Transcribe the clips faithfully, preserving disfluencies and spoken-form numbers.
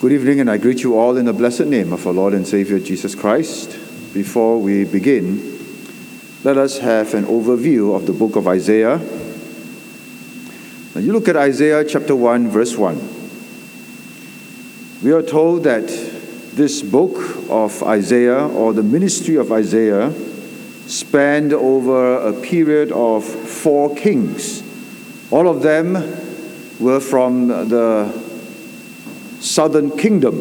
Good evening, and I greet you all in the blessed name of our Lord and Savior Jesus Christ. Before we begin, let us have an overview of the book of Isaiah. Now you look at Isaiah chapter one, verse one. We are told that this book of Isaiah, or the ministry of Isaiah, spanned over a period of four kings. All of them were from the southern kingdom.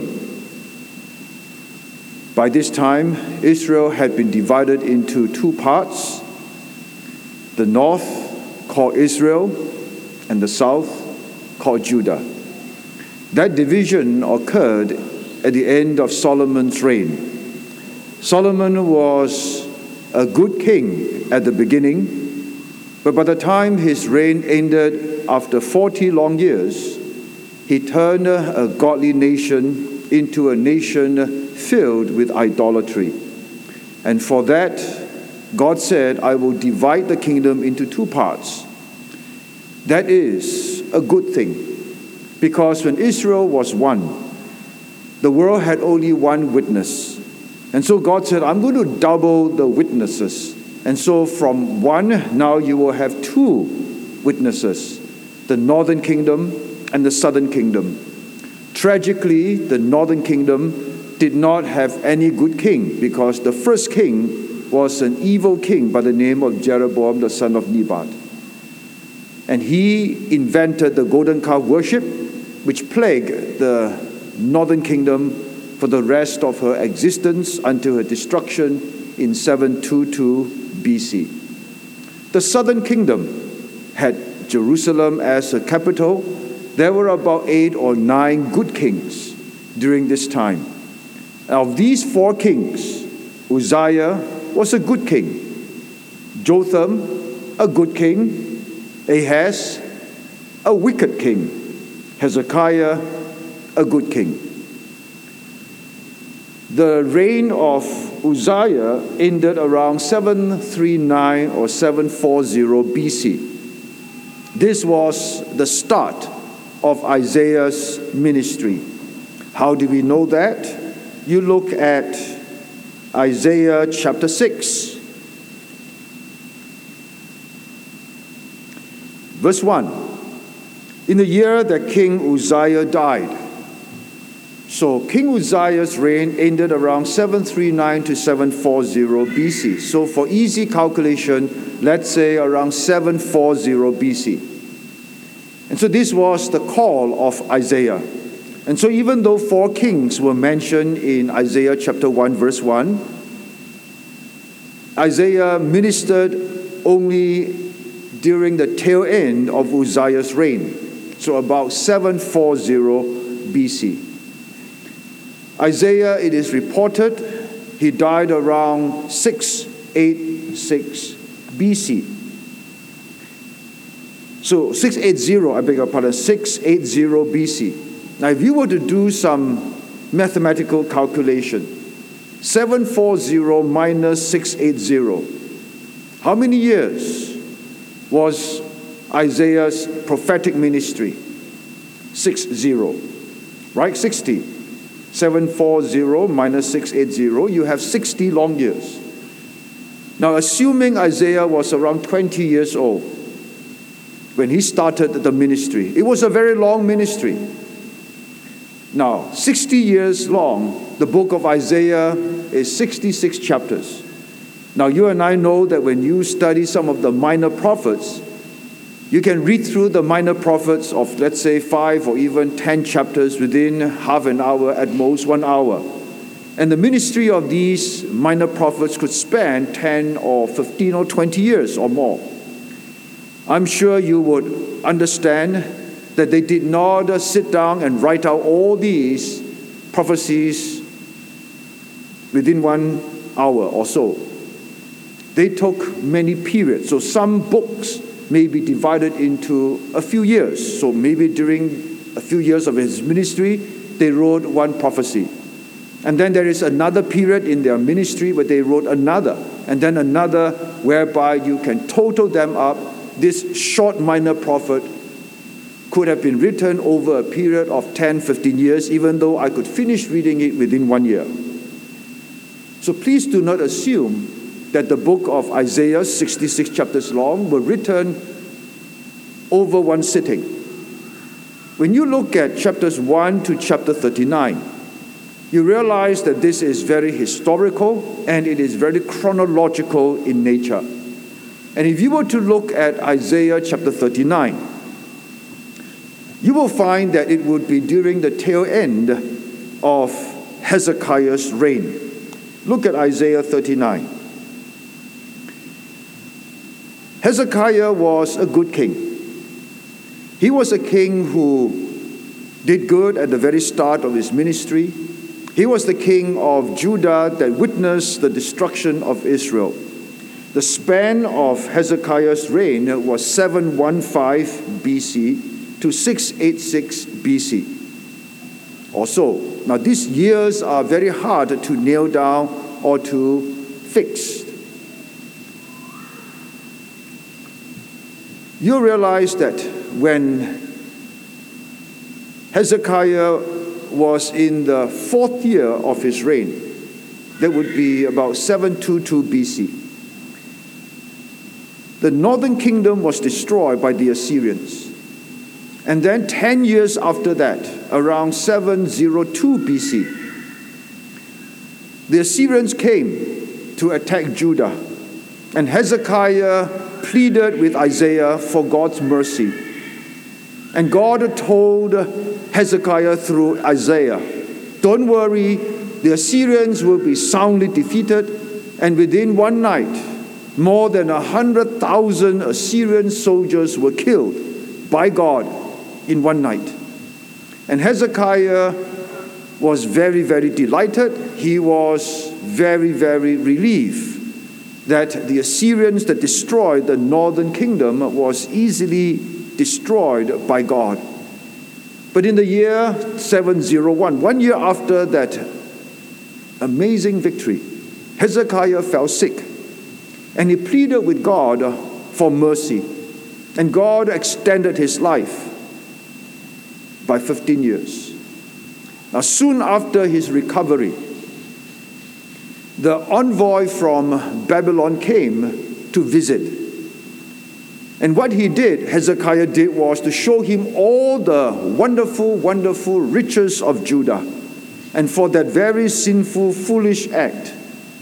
By this time, Israel had been divided into two parts. The north, called Israel, and the south, called Judah. That division occurred at the end of Solomon's reign. Solomon was a good king at the beginning, but by the time his reign ended after forty long years, he turned a godly nation into a nation filled with idolatry. And for that, God said, I will divide the kingdom into two parts. That is a good thing, because when Israel was one, the world had only one witness. And so God said, I'm going to double the witnesses. And so from one, now you will have two witnesses, the northern kingdom and the southern kingdom. Tragically, the northern kingdom did not have any good king, because the first king was an evil king by the name of Jeroboam, the son of Nebat. And he invented the golden calf worship, which plagued the northern kingdom for the rest of her existence until her destruction in seven twenty-two B C. The southern kingdom had Jerusalem as a capital. There were about eight or nine good kings during this time. Of these four kings, Uzziah was a good king, Jotham, a good king, Ahaz, a wicked king, Hezekiah, a good king. The reign of Uzziah ended around seven thirty-nine or seven forty B C. This was the start of Isaiah's ministry. How do we know that? You look at Isaiah chapter six. Verse one. In the year that King Uzziah died. So King Uzziah's reign ended around seven thirty-nine to seven forty B C. So for easy calculation, let's say around seven forty B C. And so this was the call of Isaiah. And so even though four kings were mentioned in Isaiah chapter one, verse one, Isaiah ministered only during the tail end of Uzziah's reign. So about seven forty B C. Isaiah, it is reported, he died around six eighty-six B C. So six eighty, I beg your pardon, six eighty B C. Now if you were to do some mathematical calculation, seven forty minus six eighty, how many years was Isaiah's prophetic ministry? six zero, right? sixty. seven forty minus six eighty, you have sixty long years. Now assuming Isaiah was around twenty years old when he started the ministry, it was a very long ministry. Now, sixty years long, the book of Isaiah is sixty-six chapters. Now, you and I know that when you study some of the minor prophets, you can read through the minor prophets of, let's say, five or even ten chapters within half an hour, at most one hour. And the ministry of these minor prophets could span ten or fifteen or twenty years or more. I'm sure you would understand that they did not uh, sit down and write out all these prophecies within one hour or so. They took many periods. So some books may be divided into a few years. So maybe during a few years of his ministry, they wrote one prophecy. And then there is another period in their ministry where they wrote another. And then another whereby you can total them up. This short minor prophet could have been written over a period of ten, fifteen years, even though I could finish reading it within one year. So please do not assume that the book of Isaiah, sixty-six chapters long, were written over one sitting. When you look at chapters one to chapter thirty-nine, you realize that this is very historical and it is very chronological in nature. And if you were to look at Isaiah chapter thirty-nine, you will find that it would be during the tail end of Hezekiah's reign. Look at Isaiah thirty-nine. Hezekiah was a good king. He was a king who did good at the very start of his ministry. He was the king of Judah that witnessed the destruction of Israel. The span of Hezekiah's reign was seven fifteen B C to six eighty-six B C. Also, now these years are very hard to nail down or to fix. You realize that when Hezekiah was in the fourth year of his reign, that would be about seven twenty-two B C, the northern kingdom was destroyed by the Assyrians. And then ten years after that, around seven oh two B C, the Assyrians came to attack Judah. And Hezekiah pleaded with Isaiah for God's mercy. And God told Hezekiah through Isaiah, don't worry, the Assyrians will be soundly defeated. And within one night, more than one hundred thousand Assyrian soldiers were killed by God in one night. And Hezekiah was very, very delighted. He was very, very relieved that the Assyrians that destroyed the northern kingdom was easily destroyed by God. But in the year seven oh one, one year after that amazing victory, Hezekiah fell sick. And he pleaded with God for mercy. And God extended his life by fifteen years. Now, soon after his recovery, the envoy from Babylon came to visit. And what he did, Hezekiah did, was to show him all the wonderful, wonderful riches of Judah. And for that very sinful, foolish act,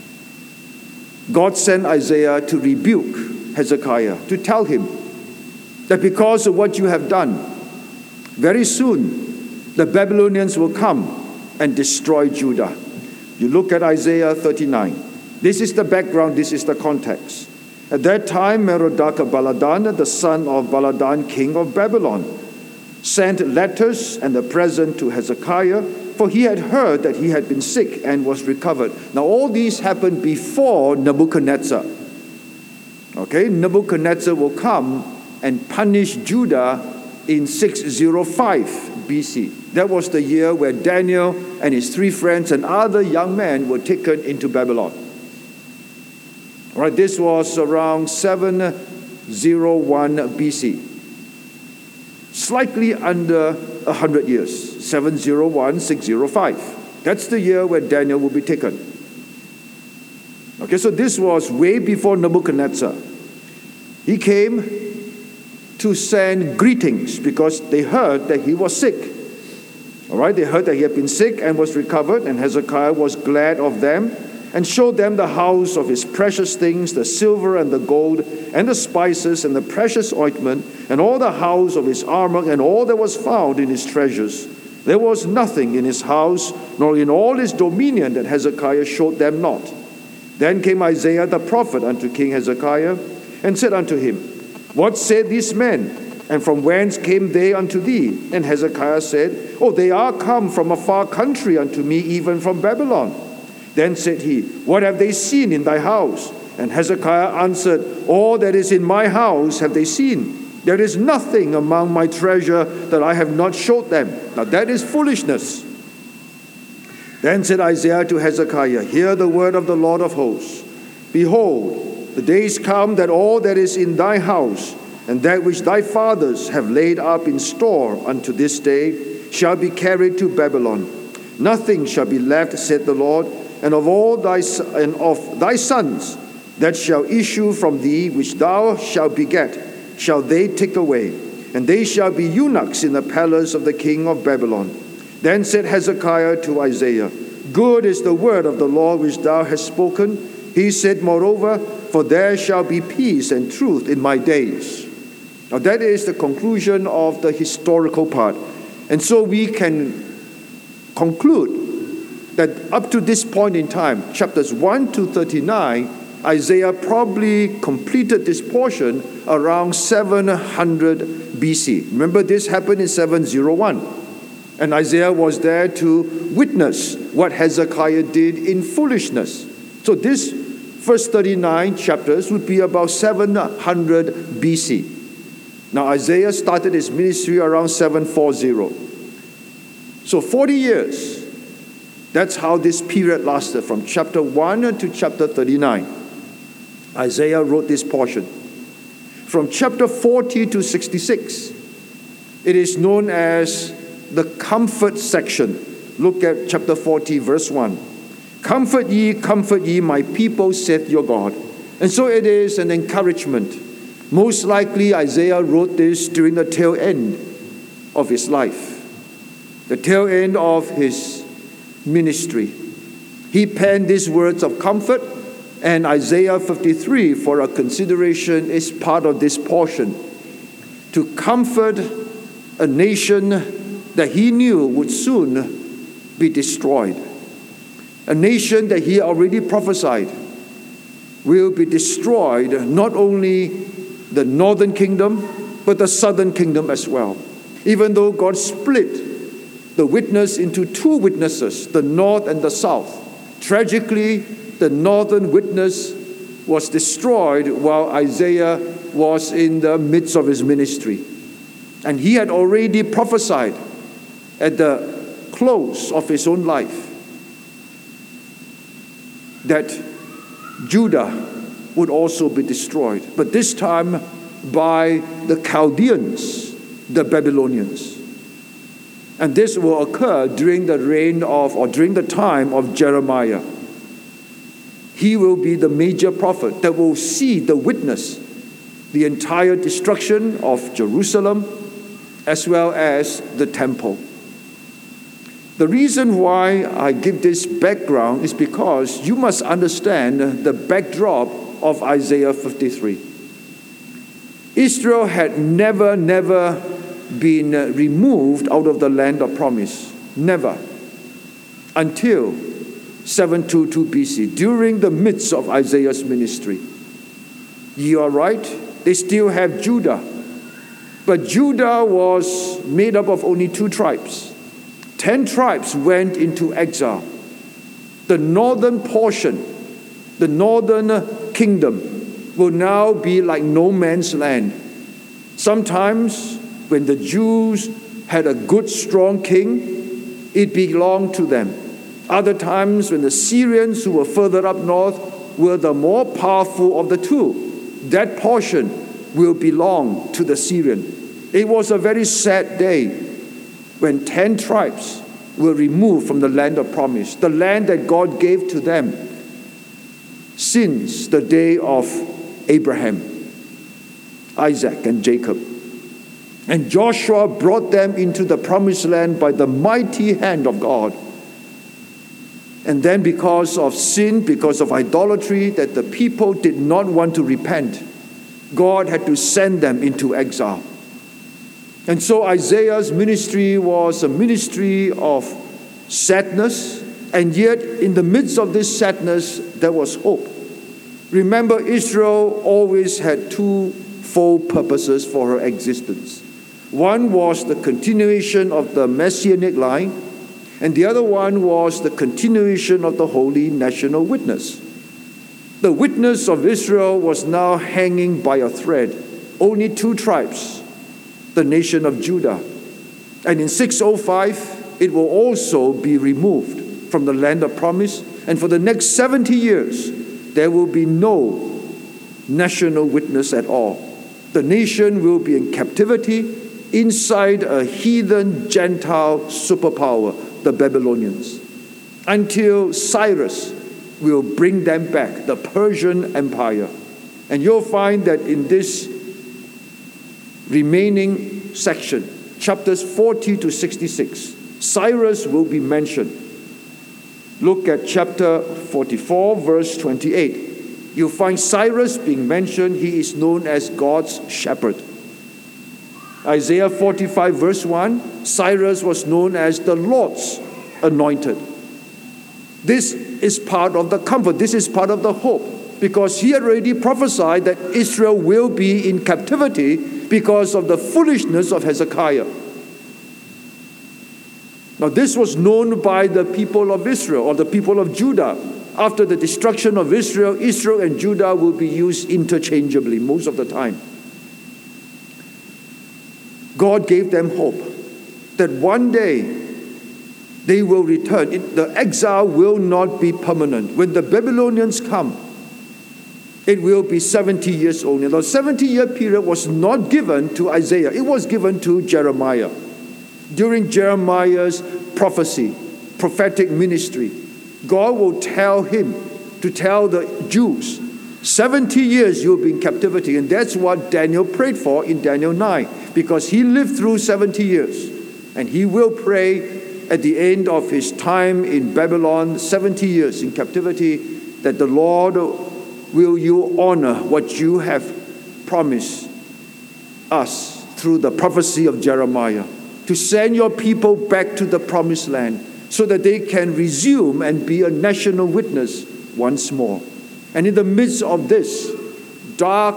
God sent Isaiah to rebuke Hezekiah, to tell him that because of what you have done, very soon the Babylonians will come and destroy Judah. You look at Isaiah thirty-nine. This is the background, this is the context. At that time, Merodach-Baladan, the son of Baladan, king of Babylon, sent letters and a present to Hezekiah, for he had heard that he had been sick and was recovered. Now all these happened before Nebuchadnezzar. Okay, Nebuchadnezzar will come and punish Judah in six oh five B C. That was the year where Daniel and his three friends and other young men were taken into Babylon. All right, this was around seven oh one B C. Slightly under one hundred years. seven oh one, six oh five. That's the year where Daniel will be taken. Okay, so this was way before Nebuchadnezzar. He came to send greetings because they heard that he was sick. All right, they heard that he had been sick and was recovered, and Hezekiah was glad of them and showed them the house of his precious things, the silver and the gold and the spices and the precious ointment, and all the house of his armor and all that was found in his treasures. There was nothing in his house, nor in all his dominion, that Hezekiah showed them not. Then came Isaiah the prophet unto King Hezekiah, and said unto him, What said these men? And from whence came they unto thee? And Hezekiah said, Oh, they are come from a far country unto me, even from Babylon. Then said he, What have they seen in thy house? And Hezekiah answered, All that is in my house have they seen. There is nothing among my treasure that I have not showed them. Now that is foolishness. Then said Isaiah to Hezekiah, Hear the word of the Lord of hosts. Behold, the days come that all that is in thy house and that which thy fathers have laid up in store unto this day shall be carried to Babylon. Nothing shall be left, said the Lord, and of all thy and of thy sons that shall issue from thee, which thou shalt beget, shall they take away, and they shall be eunuchs in the palace of the king of Babylon. Then said Hezekiah to Isaiah, Good is the word of the Lord which thou hast spoken. He said, Moreover, for there shall be peace and truth in my days. Now that is the conclusion of the historical part. And so we can conclude that up to this point in time, chapters one to thirty-nine, Isaiah probably completed this portion around seven hundred B C. Remember, this happened in seven oh one. And Isaiah was there to witness what Hezekiah did in foolishness. So this first thirty-nine chapters would be about seven hundred B C. Now Isaiah started his ministry around seven forty. So forty years, that's how this period lasted, from chapter one to chapter thirty-nine. Isaiah wrote this portion. From chapter forty to sixty-six, it is known as the comfort section. Look at chapter forty, verse one. Comfort ye, comfort ye, my people, saith your God. And so it is an encouragement. Most likely Isaiah wrote this during the tail end of his life, the tail end of his ministry. He penned these words of comfort, and Isaiah fifty-three, for a consideration, is part of this portion. To comfort a nation that he knew would soon be destroyed. A nation that he already prophesied will be destroyed, not only the northern kingdom, but the southern kingdom as well. Even though God split the witness into two witnesses, the north and the south, tragically, the northern witness was destroyed while Isaiah was in the midst of his ministry. And he had already prophesied at the close of his own life that Judah would also be destroyed, but this time by the Chaldeans, the Babylonians. And this will occur during the reign of, or during the time of Jeremiah. He will be the major prophet that will see the witness, the entire destruction of Jerusalem, as well as the temple. The reason why I give this background is because you must understand the backdrop of Isaiah fifty-three. Israel had never, never been removed out of the land of promise. Never. Until seven twenty-two B C, during the midst of Isaiah's ministry. You are right, they still have Judah. But Judah was made up of only two tribes. Ten tribes went into exile. The northern portion, the northern kingdom, will now be like no man's land. Sometimes when the Jews had a good, strong king, it belonged to them. Other times when the Syrians, who were further up north, were the more powerful of the two, that portion will belong to the Syrian. It was a very sad day when ten tribes were removed from the land of promise, the land that God gave to them since the day of Abraham, Isaac, and Jacob. And Joshua brought them into the promised land by the mighty hand of God. And then because of sin, because of idolatry, that the people did not want to repent, God had to send them into exile. And so Isaiah's ministry was a ministry of sadness, and yet in the midst of this sadness, there was hope. Remember, Israel always had two full purposes for her existence. One was the continuation of the Messianic line, and the other one was the continuation of the holy national witness. The witness of Israel was now hanging by a thread. Only two tribes, the nation of Judah. And in six oh five, it will also be removed from the land of promise. And for the next seventy years, there will be no national witness at all. The nation will be in captivity inside a heathen Gentile superpower, the Babylonians, until Cyrus will bring them back, the Persian Empire. And you'll find that in this remaining section, chapters forty to sixty-six, Cyrus will be mentioned. Look at chapter forty-four, verse twenty-eight. You'll find Cyrus being mentioned. He is known as God's shepherd. Isaiah forty-five, verse one, Cyrus was known as the Lord's anointed. This is part of the comfort. This is part of the hope, because he had already prophesied that Israel will be in captivity because of the foolishness of Hezekiah. Now, this was known by the people of Israel, or the people of Judah. After the destruction of Israel, Israel and Judah will be used interchangeably most of the time. God gave them hope that one day they will return. It, the exile will not be permanent. When the Babylonians come, it will be seventy years only. The seventy-year period was not given to Isaiah. It was given to Jeremiah. During Jeremiah's prophecy, prophetic ministry, God will tell him to tell the Jews, seventy years you'll be in captivity. And that's what Daniel prayed for in Daniel nine, because he lived through seventy years. And he will pray at the end of his time in Babylon, seventy years in captivity, that the Lord will you honor what you have promised us through the prophecy of Jeremiah, to send your people back to the promised land, so that they can resume and be a national witness once more. And in the midst of this dark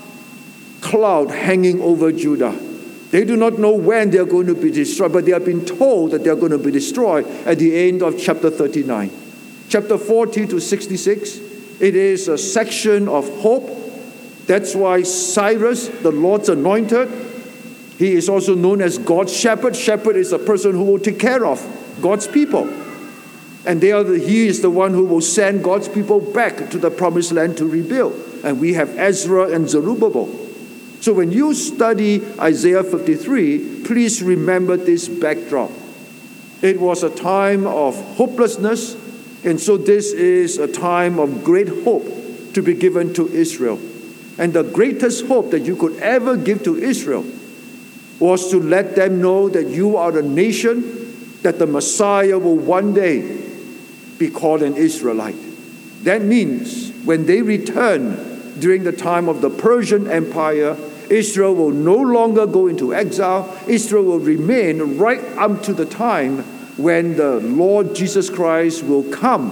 cloud hanging over Judah, they do not know when they are going to be destroyed, but they have been told that they are going to be destroyed at the end of chapter thirty-nine. Chapter forty to sixty-six, it is a section of hope. That's why Cyrus, the Lord's anointed, he is also known as God's shepherd. Shepherd is a person who will take care of God's people. And they are the, he is the one who will send God's people back to the promised land to rebuild. And we have Ezra and Zerubbabel. So when you study Isaiah fifty-three, please remember this backdrop. It was a time of hopelessness, and so this is a time of great hope to be given to Israel. And the greatest hope that you could ever give to Israel was to let them know that you are a nation, that the Messiah will one day be called an Israelite. That means when they return during the time of the Persian Empire, Israel will no longer go into exile. Israel will remain right up to the time when the Lord Jesus Christ will come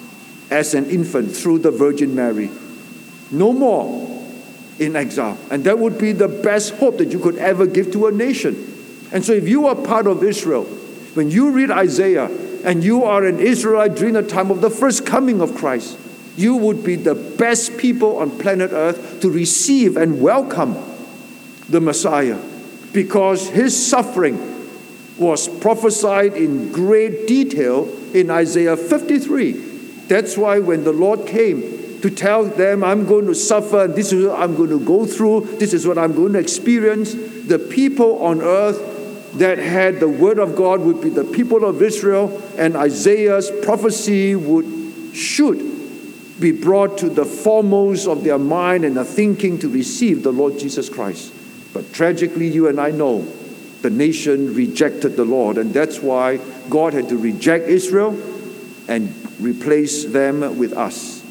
as an infant through the Virgin Mary. No more in exile. And that would be the best hope that you could ever give to a nation. And so if you are part of Israel, when you read Isaiah and you are an Israelite during the time of the first coming of Christ, you would be the best people on planet Earth to receive and welcome the Messiah, because his suffering was prophesied in great detail in Isaiah fifty-three. That's why when the Lord came to tell them, I'm going to suffer, this is what I'm going to go through, this is what I'm going to experience, the people on earth that had the word of God would be the people of Israel, and Isaiah's prophecy would should be brought to the foremost of their mind and their thinking to receive the Lord Jesus Christ. But tragically, you and I know the nation rejected the Lord, and that's why God had to reject Israel and replace them with us.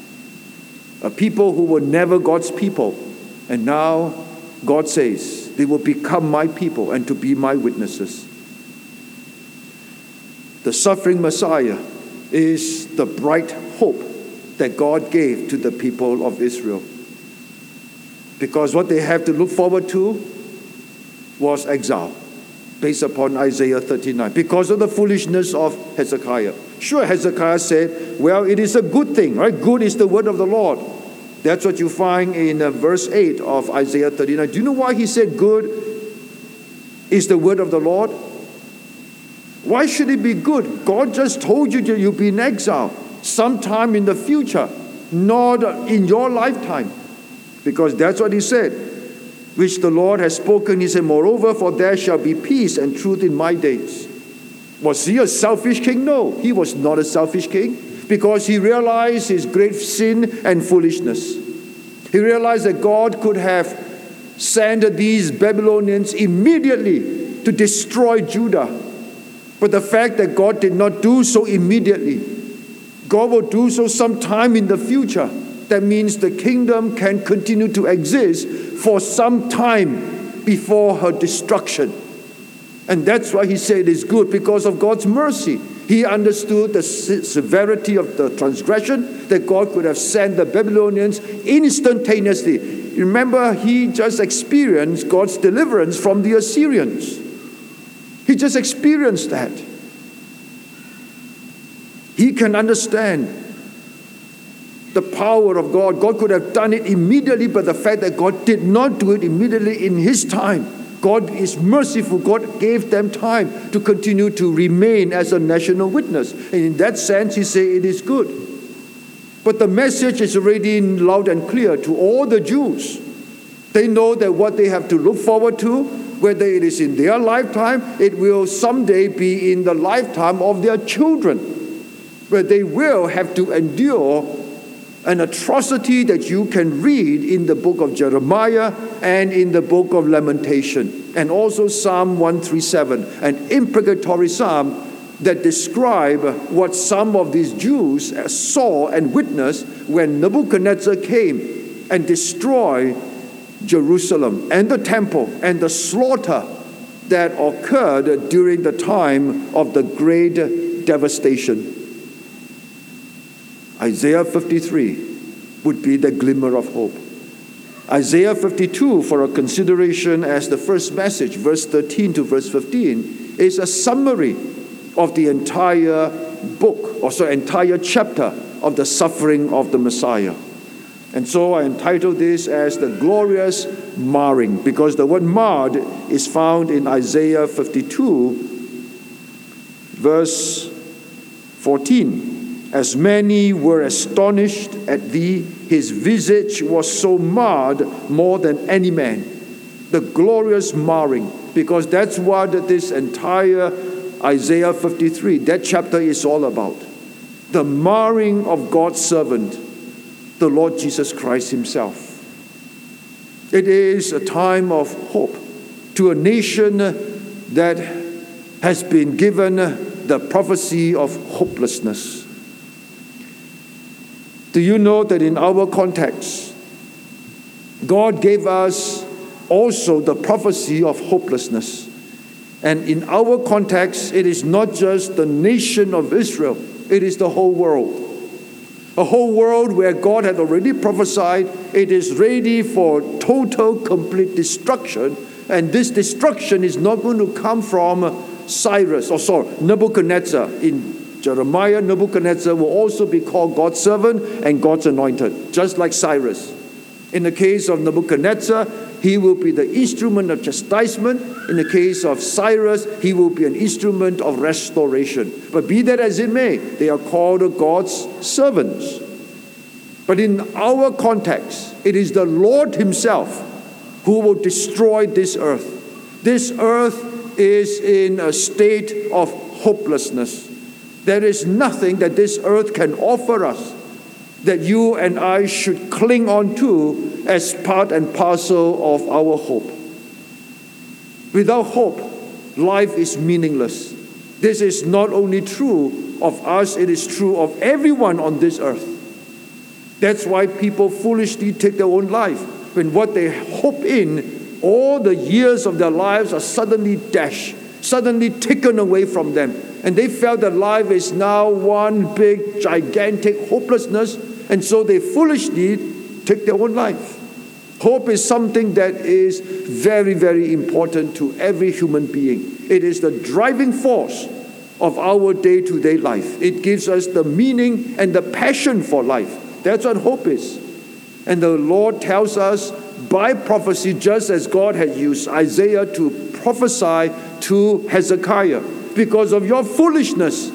A people who were never God's people, and now God says they will become my people and to be my witnesses. The suffering Messiah is the bright hope that God gave to the people of Israel, because what they have to look forward to was exile, based upon Isaiah thirty-nine, because of the foolishness of Hezekiah. Sure, Hezekiah said, well, it is a good thing, right? Good is the word of the Lord. That's what you find in uh, verse eight of Isaiah thirty-nine. Do you know why he said good is the word of the Lord? Why should it be good? God just told you that you'll be in exile sometime in the future, not in your lifetime, because that's what he said. which the Lord has spoken. He said, moreover, for there shall be peace and truth in my days. Was he a selfish king? No, he was not a selfish king, because he realized his great sin and foolishness. He realized that God could have sent these Babylonians immediately to destroy Judah. But the fact that God did not do so immediately, God will do so sometime in the future. That means the kingdom can continue to exist for some time before her destruction. And that's why he said it is good, because of God's mercy. He understood the severity of the transgression, that God could have sent the Babylonians instantaneously. Remember, he just experienced God's deliverance from the Assyrians. He just experienced that. He can understand the power of God. God could have done it immediately, but the fact that God did not do it immediately in his time, God is merciful. God gave them time to continue to remain as a national witness. And in that sense, he said it is good. But the message is already loud and clear to all the Jews. They know that what they have to look forward to, whether it is in their lifetime, it will someday be in the lifetime of their children, where they will have to endure an atrocity that you can read in the book of Jeremiah and in the book of Lamentation, and also Psalm one thirty-seven, an imprecatory psalm that describe what some of these Jews saw and witnessed when Nebuchadnezzar came and destroyed Jerusalem and the temple, and the slaughter that occurred during the time of the great devastation. Isaiah fifty-three would be the glimmer of hope. Isaiah fifty-two, for a consideration as the first message, verse thirteen to verse fifteen, is a summary of the entire book, or so entire chapter of the suffering of the Messiah. And so I entitled this as the glorious marring, because the word marred is found in Isaiah fifty-two, verse fourteen. As many were astonished at thee, his visage was so marred more than any man. The glorious marring, because that's what this entire Isaiah fifty-three, that chapter is all about. The marring of God's servant, the Lord Jesus Christ himself. It is a time of hope to a nation that has been given the prophecy of hopelessness. Do you know that in our context, God gave us also the prophecy of hopelessness? And in our context, it is not just the nation of Israel, it is the whole world. A whole world where God had already prophesied it is ready for total, complete destruction. And this destruction is not going to come from Cyrus, or sorry, Nebuchadnezzar. In Jeremiah, Nebuchadnezzar will also be called God's servant and God's anointed, just like Cyrus. In the case of Nebuchadnezzar, he will be the instrument of chastisement. In the case of Cyrus, he will be an instrument of restoration. But be that as it may, they are called God's servants. But in our context, it is the Lord himself who will destroy this earth. This earth is in a state of hopelessness. There is nothing that this earth can offer us that you and I should cling on to as part and parcel of our hope. Without hope, life is meaningless. This is not only true of us, it is true of everyone on this earth. That's why people foolishly take their own life, when what they hope in, all the years of their lives are suddenly dashed, suddenly taken away from them. And they felt that life is now one big, gigantic hopelessness, and so they foolishly take their own life. Hope is something that is very, very important to every human being. It is the driving force of our day-to-day life. It gives us the meaning and the passion for life. That's what hope is. And the Lord tells us by prophecy, just as God had used Isaiah to prophesy to Hezekiah, because of your foolishness,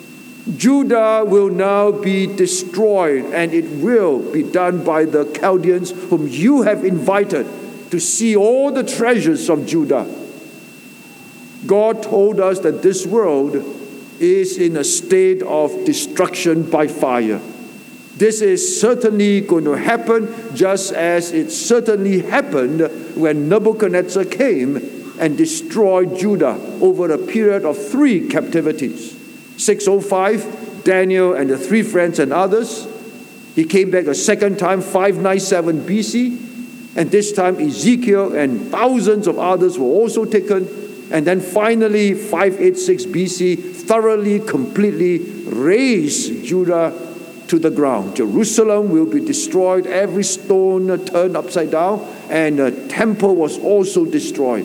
Judah will now be destroyed, and it will be done by the Chaldeans whom you have invited to see all the treasures of Judah. God told us that this world is in a state of destruction by fire. This is certainly going to happen, just as it certainly happened when Nebuchadnezzar came and destroyed Judah over a period of three captivities. six oh five, Daniel and the three friends and others. He came back a second time, five ninety-seven B C, and this time Ezekiel and thousands of others were also taken. And then finally, five eighty-six B C, thoroughly, completely razed Judah to the ground. Jerusalem will be destroyed, every stone turned upside down, and the temple was also destroyed.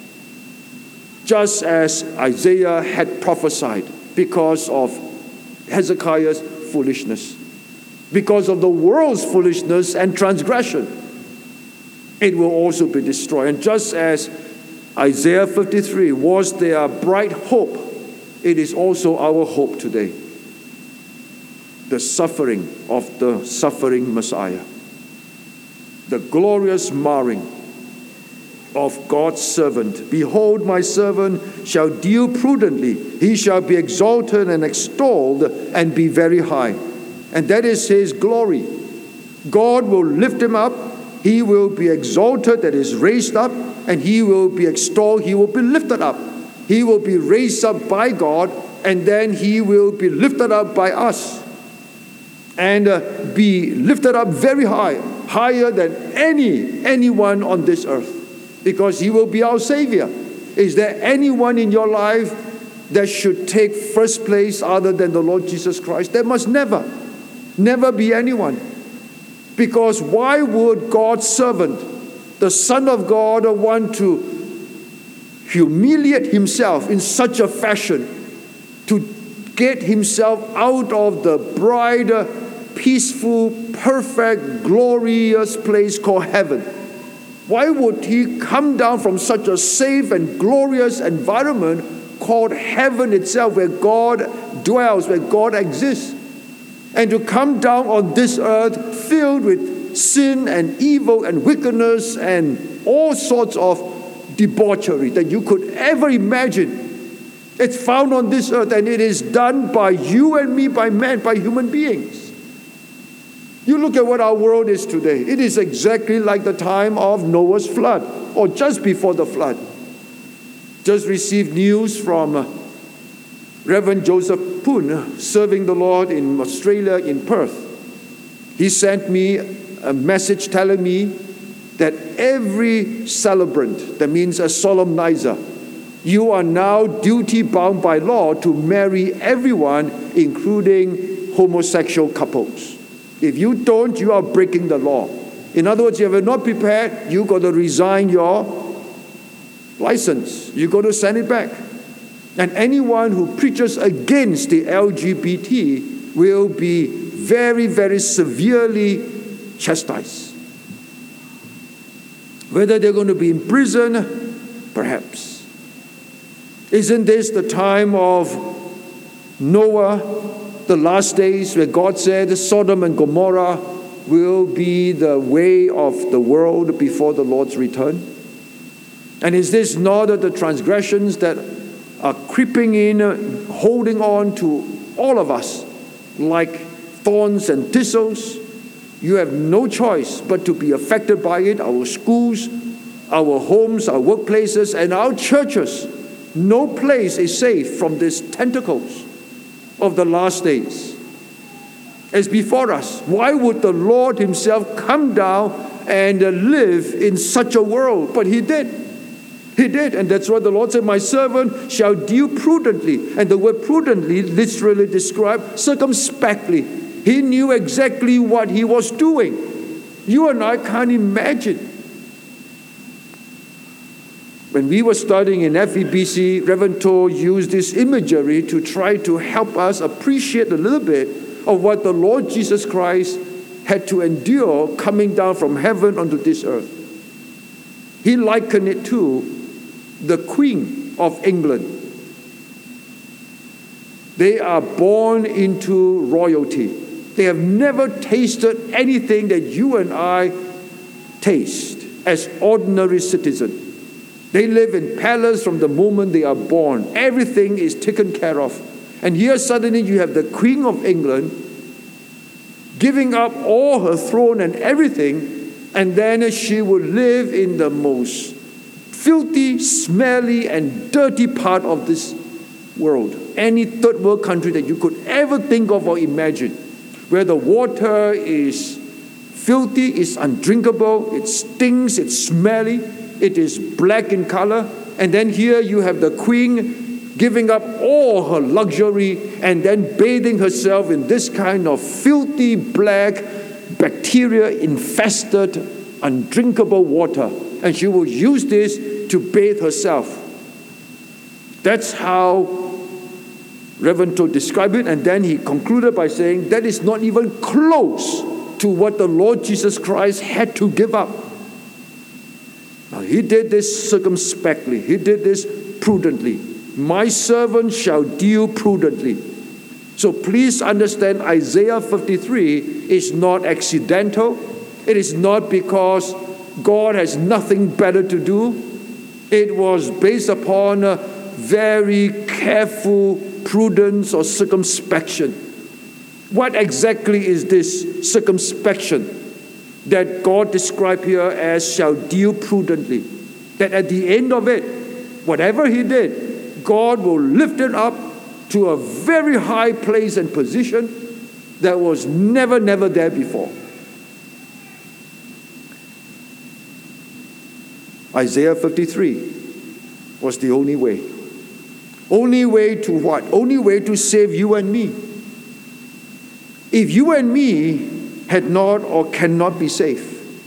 Just as Isaiah had prophesied, because of Hezekiah's foolishness, because of the world's foolishness and transgression, it will also be destroyed. And just as Isaiah fifty-three was their bright hope, it is also our hope today. The suffering of the suffering Messiah, the glorious marring of God's servant. Behold, my servant shall deal prudently. He shall be exalted and extolled and be very high. And that is his glory. God will lift him up. He will be exalted, that is raised up, and he will be extolled. He will be lifted up. He will be raised up by God, and then he will be lifted up by us. And uh, be lifted up very high, higher than any anyone on this earth, because he will be our Savior. Is there anyone in your life that should take first place other than the Lord Jesus Christ? There must never, never be anyone. Because why would God's servant, the Son of God, want to humiliate himself in such a fashion to get himself out of the bright, peaceful, perfect, glorious place called heaven? Why would he come down from such a safe and glorious environment called heaven itself, where God dwells, where God exists, and to come down on this earth filled with sin and evil and wickedness and all sorts of debauchery that you could ever imagine? It's found on this earth, and it is done by you and me, by men, by human beings. You look at what our world is today. It is exactly like the time of Noah's flood, or just before the flood. Just received news from Reverend Joseph Poon, serving the Lord in Australia, in Perth. He sent me a message telling me that every celebrant, that means a solemnizer, you are now duty-bound by law to marry everyone, including homosexual couples. If you don't, you are breaking the law. In other words, if you're not prepared, you got to resign your license. You got to send it back. And anyone who preaches against the L G B T will be very, very severely chastised. Whether they're going to be in prison, perhaps. Isn't this the time of Noah, the last days, where God said Sodom and Gomorrah will be the way of the world before the Lord's return? And is this not the transgressions that are creeping in, holding on to all of us like thorns and thistles? You have no choice but to be affected by it. Our schools, our homes, our workplaces, and our churches. No place is safe from these tentacles of the last days. As before us, why would the Lord himself come down and live in such a world? But he did. He did. And that's why the Lord said, my servant shall deal prudently. And the word prudently literally describes circumspectly. He knew exactly what he was doing. You and I can't imagine. When we were studying in F E B C, Reverend Toh used this imagery to try to help us appreciate a little bit of what the Lord Jesus Christ had to endure coming down from heaven onto this earth. He likened it to the Queen of England. They are born into royalty. They have never tasted anything that you and I taste. as ordinary citizens. They live in palace from the moment they are born. Everything is taken care of. And here suddenly you have the Queen of England giving up all her throne and everything, and then she would live in the most filthy, smelly, and dirty part of this world. Any third world country that you could ever think of or imagine, where the water is filthy, it's undrinkable, it stinks, it's smelly, it is black in color. And then here you have the queen giving up all her luxury and then bathing herself in this kind of filthy, black, bacteria-infested, undrinkable water. And she will use this to bathe herself. That's how Reverend Todd described it. And then he concluded by saying, that is not even close to what the Lord Jesus Christ had to give up. Now, he did this circumspectly. He did this prudently. My servant shall deal prudently. So please understand, Isaiah fifty-three is not accidental. It is not because God has nothing better to do. It was based upon a very careful prudence or circumspection. What exactly is this circumspection that God described here as shall deal prudently? That at the end of it, whatever he did, God will lift it up to a very high place and position that was never, never there before. Isaiah fifty-three was the only way. Only way to what? Only way to save you and me. If you and me had not or cannot be saved,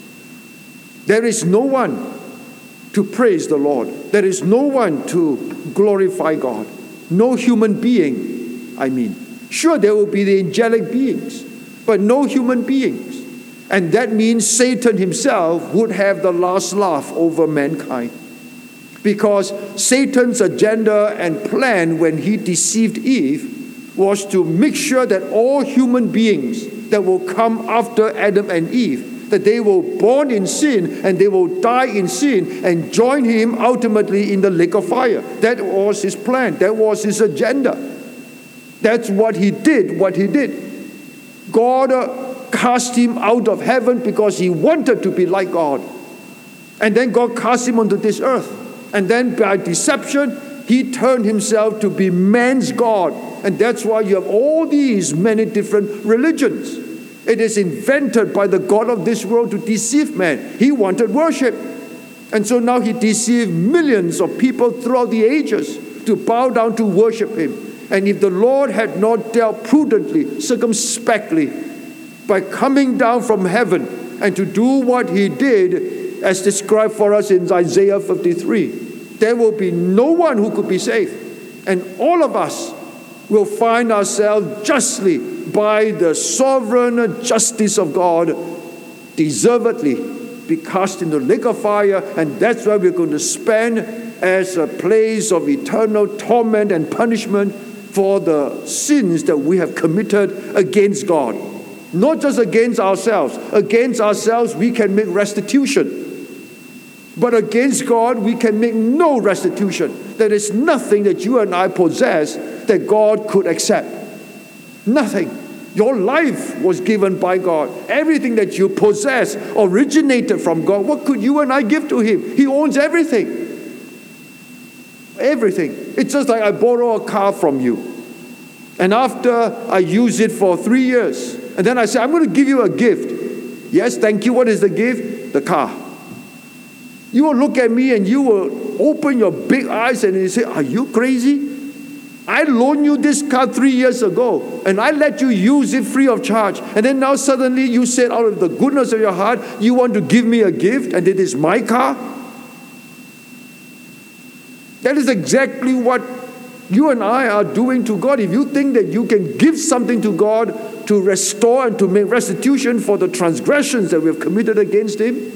there is no one to praise the Lord. There is no one to glorify God. No human being, I mean. Sure, there will be the angelic beings, but no human beings. And that means Satan himself would have the last laugh over mankind. Because Satan's agenda and plan when he deceived Eve was to make sure that all human beings that will come after Adam and Eve, that they will be born in sin and they will die in sin and join him ultimately in the lake of fire. That was his plan. That was his agenda. That's what he did, what he did. God uh, cast him out of heaven because he wanted to be like God. And then God cast him onto this earth. And then by deception, he turned himself to be man's God. And that's why you have all these many different religions. It is invented by the God of this world to deceive man. He wanted worship. And so now he deceived millions of people throughout the ages to bow down to worship him. And if the Lord had not dealt prudently, circumspectly, by coming down from heaven and to do what he did, as described for us in Isaiah fifty-three, there will be no one who could be saved. And all of us will find ourselves justly, by the sovereign justice of God, deservedly be cast into the lake of fire. And that's where we're going to spend as a place of eternal torment and punishment for the sins that we have committed against God. Not just against ourselves. Against ourselves we can make restitution. But against God, we can make no restitution. There is nothing that you and I possess that God could accept. Nothing. Your life was given by God. Everything that you possess originated from God. What could you and I give to him? He owns everything. Everything. It's just like I borrow a car from you. And after I use it for three years, and then I say, I'm going to give you a gift. Yes, thank you. What is the gift? The car. You will look at me and you will open your big eyes and you say, are you crazy? I loaned you this car three years ago and I let you use it free of charge. And then now suddenly you said out of the goodness of your heart, you want to give me a gift and it is my car? That is exactly what you and I are doing to God. If you think that you can give something to God to restore and to make restitution for the transgressions that we have committed against him,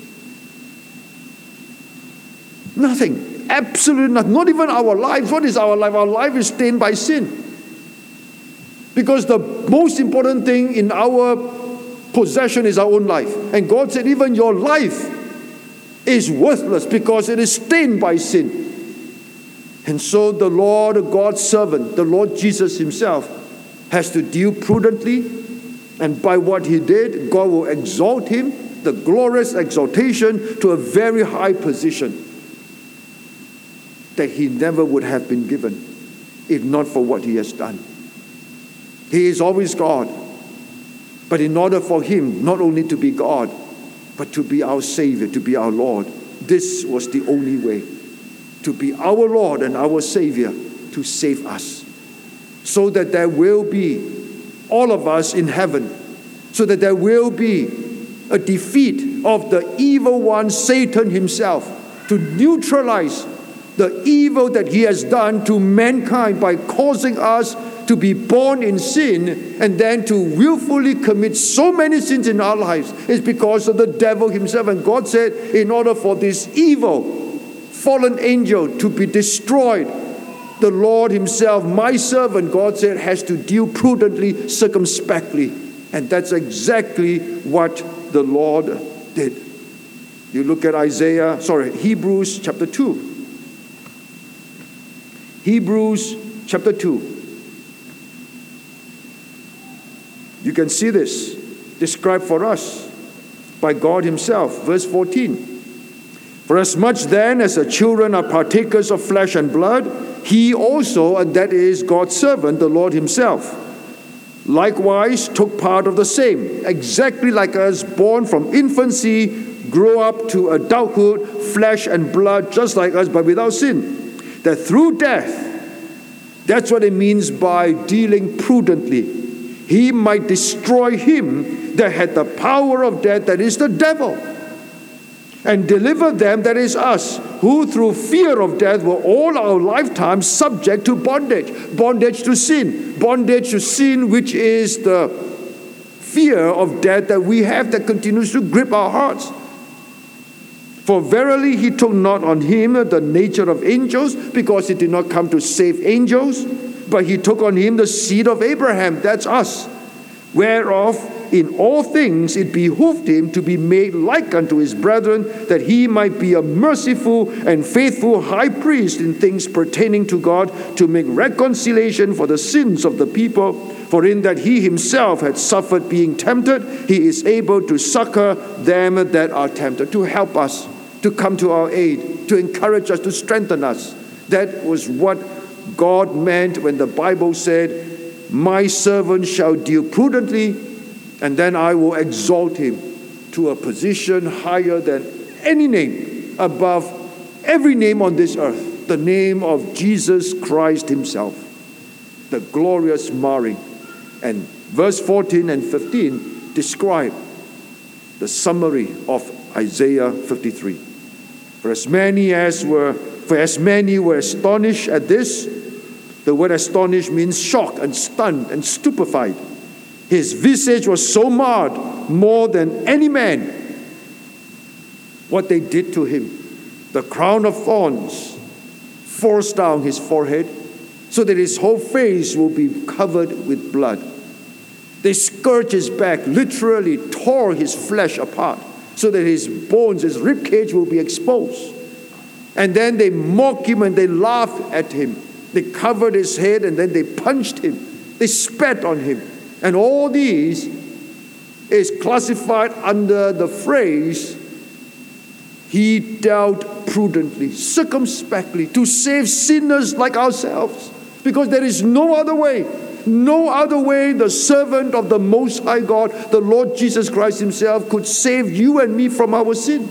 nothing. Absolutely nothing. Not even our lives. What is our life? Our life is stained by sin. Because the most important thing in our possession is our own life. And God said, even your life is worthless because it is stained by sin. And so the Lord, God's servant, the Lord Jesus himself, has to deal prudently, and by what he did, God will exalt him, the glorious exaltation, to a very high position that he never would have been given if not for what he has done. He is always God, but in order for him not only to be God, but to be our Savior, to be our Lord, this was the only way. To be our Lord and our Savior, to save us. So that there will be all of us in heaven. So that there will be a defeat of the evil one, Satan himself, to neutralize the evil that he has done to mankind by causing us to be born in sin and then to willfully commit so many sins in our lives. Is because of the devil himself. And God said, in order for this evil fallen angel to be destroyed, the Lord himself, my servant, God said, has to deal prudently, circumspectly. And that's exactly what the Lord did. You look at Isaiah, sorry, Hebrews chapter two. Hebrews chapter two. You can see this described for us by God himself. Verse fourteen. For as much then as the children are partakers of flesh and blood, he also, and that is God's servant, the Lord himself, likewise took part of the same, exactly like us, born from infancy, grow up to adulthood, flesh and blood, just like us, but without sin. That through death, that's what it means by dealing prudently, he might destroy him that had the power of death, that is the devil, and deliver them, that is us, who through fear of death were all our lifetime subject to bondage. Bondage to sin. Bondage to sin, which is the fear of death that we have that continues to grip our hearts. For verily he took not on him the nature of angels, because he did not come to save angels, but he took on him the seed of Abraham, that's us, whereof in all things it behooved him to be made like unto his brethren, that he might be a merciful and faithful high priest in things pertaining to God, to make reconciliation for the sins of the people. For in that he himself had suffered being tempted, he is able to succor them that are tempted, to help us, to come to our aid, to encourage us, to strengthen us. That was what God meant when the Bible said, my servant shall deal prudently, and then I will exalt him to a position higher than any name, above every name on this earth, the name of Jesus Christ himself, the glorious marring. And verse fourteen and fifteen describe the summary of Isaiah fifty-three. For as many as were, for as many were astonished at this, the word astonished means shocked and stunned and stupefied. His visage was so marred, more than any man, what they did to him. The crown of thorns forced down his forehead, so that his whole face will be covered with blood. They scourged his back, literally tore his flesh apart, so that his bones, his ribcage will be exposed. And then they mocked him and they laughed at him. They covered his head and then they punched him. They spat on him. And all these is classified under the phrase, he dealt prudently, circumspectly, to save sinners like ourselves. Because there is no other way. No other way the servant of the Most High God, the Lord Jesus Christ himself, could save you and me from our sin.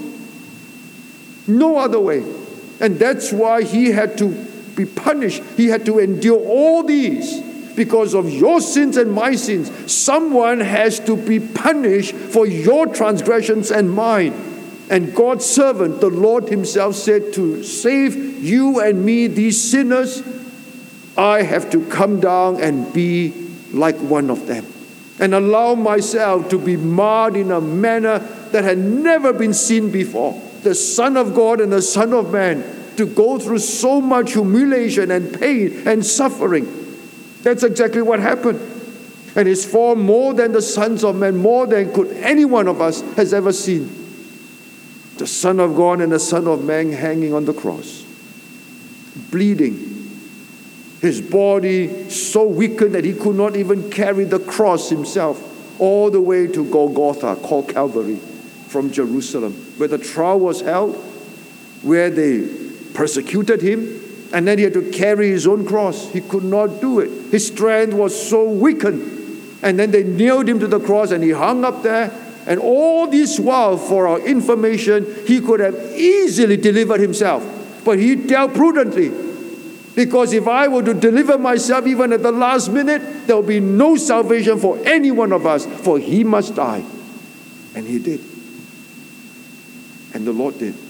No other way. And that's why he had to be punished. He had to endure all these. Because of your sins and my sins, someone has to be punished for your transgressions and mine. And God's servant, the Lord himself, said, to save you and me, these sinners, I have to come down and be like one of them. And allow myself to be marred in a manner that had never been seen before. The Son of God and the Son of Man to go through so much humiliation and pain and suffering. That's exactly what happened. And it's far more than the sons of men, more than could any one of us has ever seen. the Son of God and the Son of Man hanging on the cross, bleeding, his body so weakened that he could not even carry the cross himself all the way to Golgotha, called Calvary, from Jerusalem, where the trial was held, where they persecuted him, and then he had to carry his own cross. He could not do it. His strength was so weakened. And then they nailed him to the cross and he hung up there. And all this while, for our information, he could have easily delivered himself. But he dealt prudently. Because if I were to deliver myself even at the last minute, there will be no salvation for any one of us, for he must die. And he did. And the Lord did.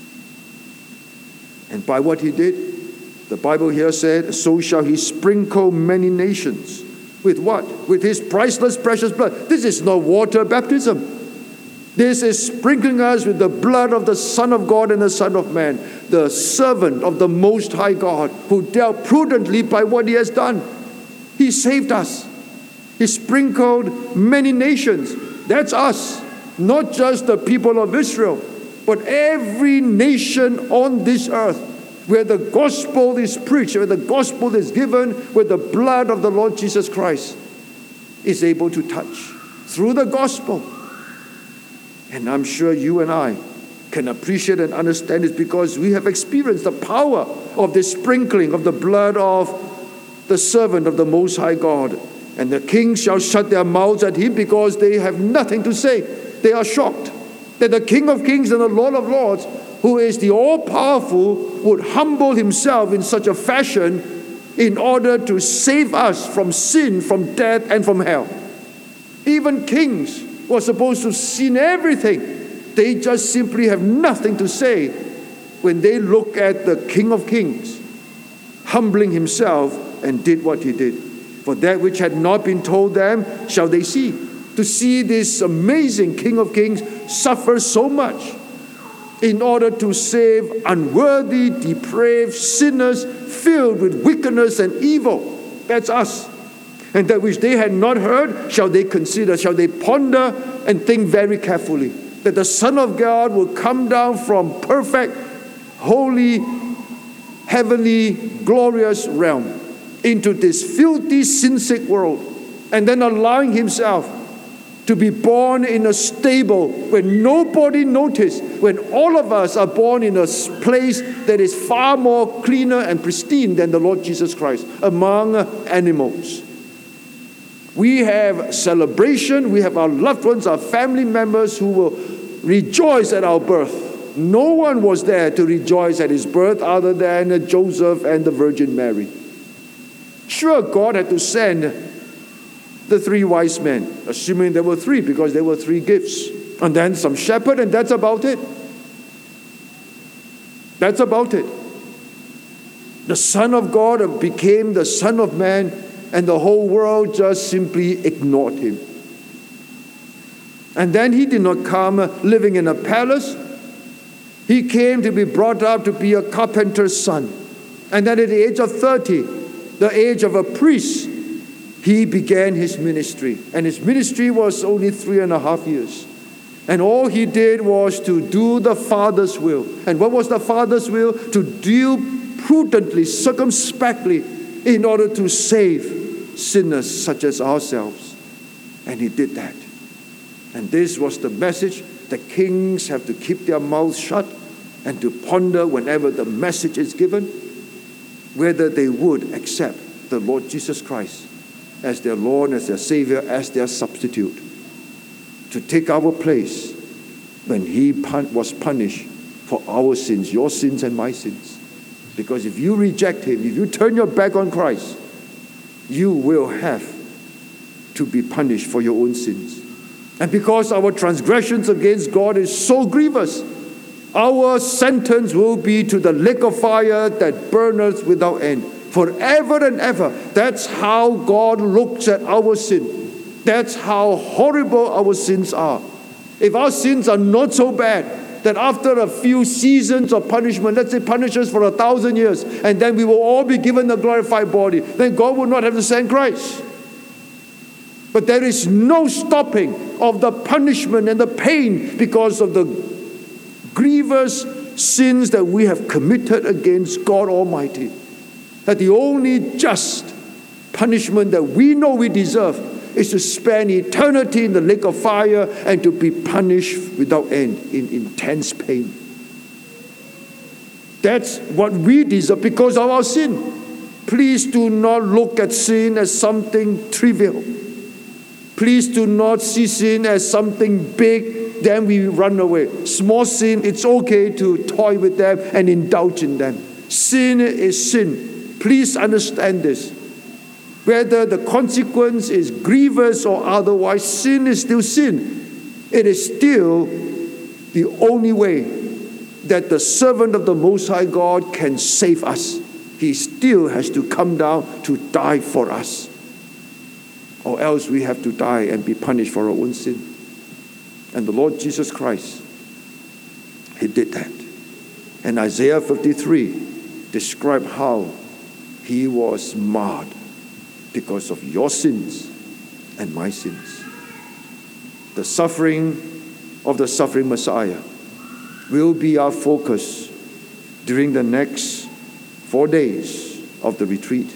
And by what he did, the Bible here said, so shall he sprinkle many nations. With what? With his priceless, precious blood. This is not water baptism. This is sprinkling us with the blood of the Son of God and the Son of Man, the servant of the Most High God, who dealt prudently by what he has done. He saved us. He sprinkled many nations. That's us. Not just the people of Israel, but every nation on this earth, where the gospel is preached, where the gospel is given, where the blood of the Lord Jesus Christ is able to touch through the gospel. And I'm sure you and I can appreciate and understand this because we have experienced the power of the sprinkling of the blood of the servant of the Most High God. And the kings shall shut their mouths at him because they have nothing to say. They are shocked that the King of Kings and the Lord of Lords, who is the all-powerful, would humble himself in such a fashion in order to save us from sin, from death, and from hell. Even kings were supposed to sin everything. They just simply have nothing to say when they look at the King of Kings humbling himself and did what he did. For that which had not been told them shall they see. To see this amazing King of Kings suffer so much in order to save unworthy, depraved sinners filled with wickedness and evil. That's us. And that which they had not heard shall they consider, shall they ponder and think very carefully. That the Son of God will come down from perfect, holy, heavenly, glorious realm into this filthy, sin-sick world, and then allowing himself to be born in a stable when nobody noticed, when all of us are born in a place that is far more cleaner and pristine than the Lord Jesus Christ, among animals. We have celebration, we have our loved ones, our family members who will rejoice at our birth. No one was there to rejoice at his birth other than Joseph and the Virgin Mary. Sure, God had to send the three wise men, assuming there were three, because there were three gifts. And then some shepherd, and that's about it. That's about it. The Son of God became the Son of Man, and the whole world just simply ignored him. And then he did not come living in a palace. He came to be brought up to be a carpenter's son. And then at the age of thirty, the age of a priest, he began his ministry. And his ministry was only three and a half years. And all he did was to do the Father's will. And what was the Father's will? To deal prudently, circumspectly, in order to save sinners such as ourselves. And he did that. And this was the message. The kings have to keep their mouths shut and to ponder whenever the message is given, whether they would accept the Lord Jesus Christ as their Lord, as their Savior, as their substitute, to take our place when he pun- was punished for our sins, your sins and my sins. Because if you reject him, if you turn your back on Christ, you will have to be punished for your own sins. And because our transgressions against God is so grievous, our sentence will be to the lake of fire that burneth without end, forever and ever. That's how God looks at our sin. That's how horrible our sins are. If our sins are not so bad that after a few seasons of punishment, let's say punish us for a thousand years, and then we will all be given a glorified body, then God will not have to send Christ. But there is no stopping of the punishment and the pain because of the grievous sins that we have committed against God Almighty, that the only just punishment that we know we deserve is to spend eternity in the lake of fire and to be punished without end in intense pain. That's what we deserve because of our sin. Please do not look at sin as something trivial. Please do not see sin as something big, then we run away. Small sin, it's okay to toy with them and indulge in them. Sin is sin. Please understand this. Whether the consequence is grievous or otherwise, sin is still sin. It is still the only way that the servant of the Most High God can save us. He still has to come down to die for us. Or else we have to die and be punished for our own sin. And the Lord Jesus Christ, He did that. And Isaiah fifty-three described how He was marred because of your sins and my sins. The suffering of the suffering Messiah will be our focus during the next four days of the retreat.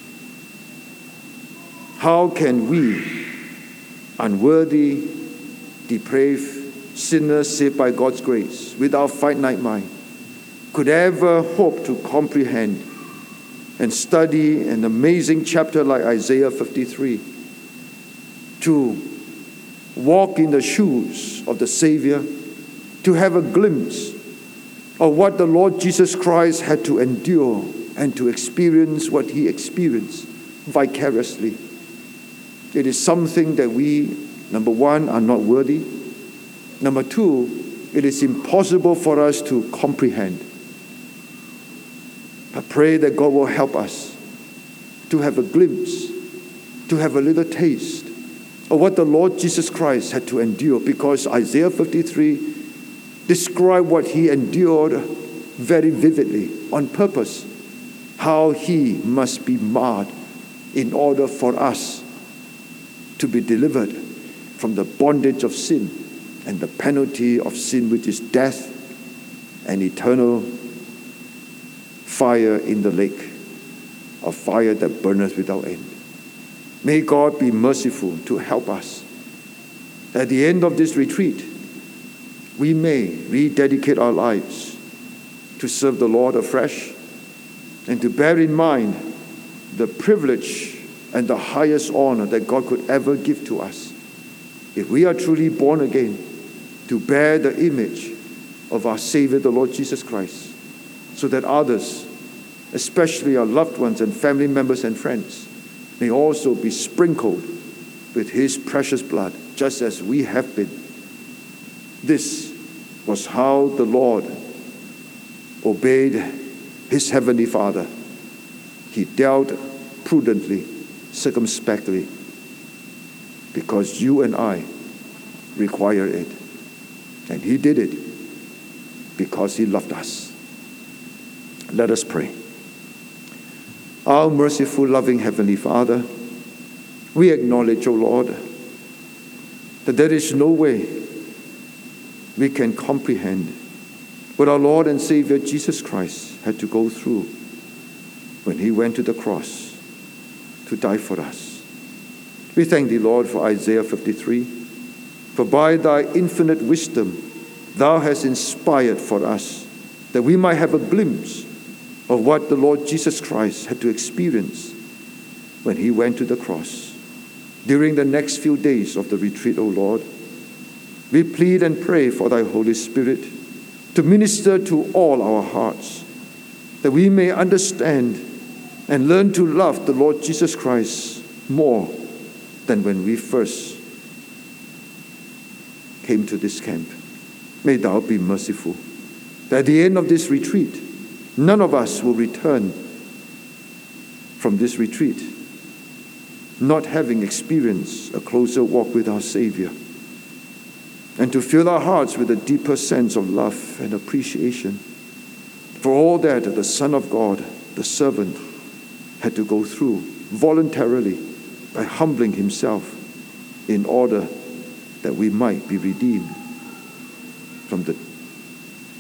How can we, unworthy, depraved sinners saved by God's grace, with our finite mind, could ever hope to comprehend and study an amazing chapter like Isaiah fifty-three, to walk in the shoes of the Savior, to have a glimpse of what the Lord Jesus Christ had to endure and to experience what He experienced vicariously? It is something that we, number one, are not worthy. Number two, it is impossible for us to comprehend. I pray that God will help us to have a glimpse, to have a little taste of what the Lord Jesus Christ had to endure, because Isaiah fifty-three described what He endured very vividly, on purpose, how He must be marred in order for us to be delivered from the bondage of sin and the penalty of sin, which is death and eternal fire in the lake of fire that burneth without end. May God be merciful to help us. At the end of this retreat, we may rededicate our lives to serve the Lord afresh and to bear in mind the privilege and the highest honor that God could ever give to us, if we are truly born again, to bear the image of our Savior, the Lord Jesus Christ, so that others, especially our loved ones and family members and friends, may also be sprinkled with His precious blood, just as we have been. This was how the Lord obeyed His Heavenly Father. He dealt prudently, circumspectly, because you and I require it. And He did it because He loved us. Let us pray. Our merciful, loving Heavenly Father, we acknowledge, O Lord, that there is no way we can comprehend what our Lord and Savior Jesus Christ had to go through when He went to the cross to die for us. We thank Thee, Lord, for Isaiah fifty-three, for by Thy infinite wisdom Thou hast inspired for us that we might have a glimpse of what the Lord Jesus Christ had to experience when He went to the cross. During the next few days of the retreat, O Lord, we plead and pray for Thy Holy Spirit to minister to all our hearts, that we may understand and learn to love the Lord Jesus Christ more than when we first came to this camp. May Thou be merciful, that at the end of this retreat, none of us will return from this retreat not having experienced a closer walk with our Savior, and to fill our hearts with a deeper sense of love and appreciation for all that the Son of God, the servant, had to go through voluntarily by humbling Himself in order that we might be redeemed from the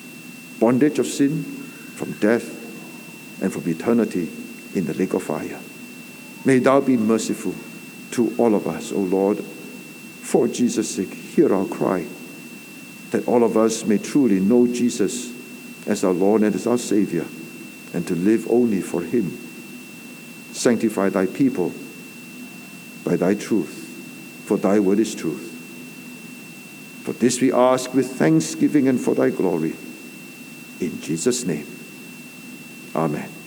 bondage of sin, from death, and from eternity in the lake of fire. May thou be merciful to all of us, O Lord. For Jesus' sake, hear our cry, that all of us may truly know Jesus as our Lord and as our Savior, and to live only for him. Sanctify thy people by thy truth, for thy word is truth. For this we ask with thanksgiving and for thy glory. In Jesus' name, amen.